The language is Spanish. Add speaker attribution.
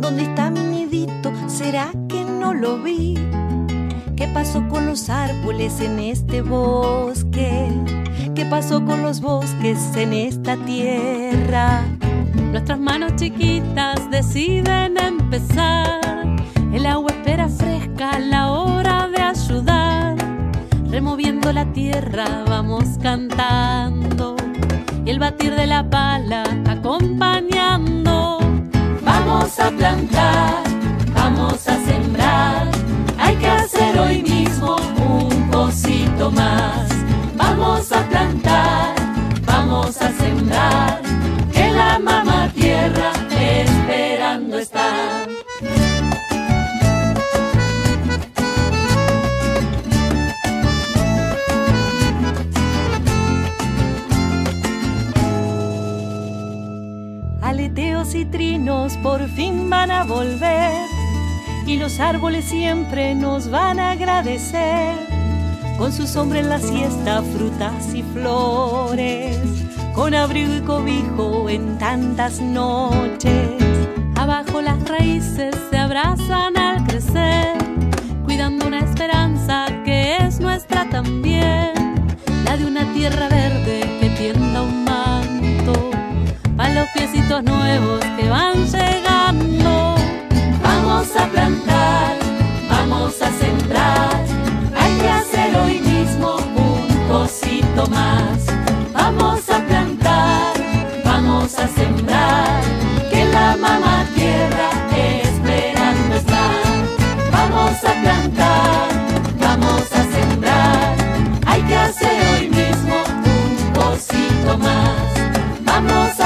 Speaker 1: ¿Dónde está mi nidito? ¿Será que no lo vi? ¿Qué pasó con los árboles en este bosque? ¿Qué pasó con los bosques en esta tierra?
Speaker 2: Nuestras manos chiquitas deciden empezar. El agua espera fresca, la hora de ayudar. Removiendo la tierra vamos cantando y el batir de la pala acompañando.
Speaker 3: Vamos a plantar, vamos a sembrar. Hay que hacer hoy mismo un cosito más. Vamos a plantar, vamos a sembrar, que la mamá tierra esperando está.
Speaker 1: Aleteos y trinos por fin van a volver y los árboles siempre nos van a agradecer. Con su sombra en la siesta, frutas y flores, con abrigo y cobijo en tantas noches.
Speaker 2: Abajo las raíces se abrazan al crecer, cuidando una esperanza que es nuestra también, la de una tierra verde que tienda un manto para los piecitos nuevos que van llegando.
Speaker 3: Vamos a plantar, vamos a sembrar. Hay que hacer hoy mismo un cosito más. Vamos a plantar, vamos a sembrar, que la mamá tierra esperando está. Vamos a plantar, vamos a sembrar. Hay que hacer hoy mismo un cosito más. Vamos a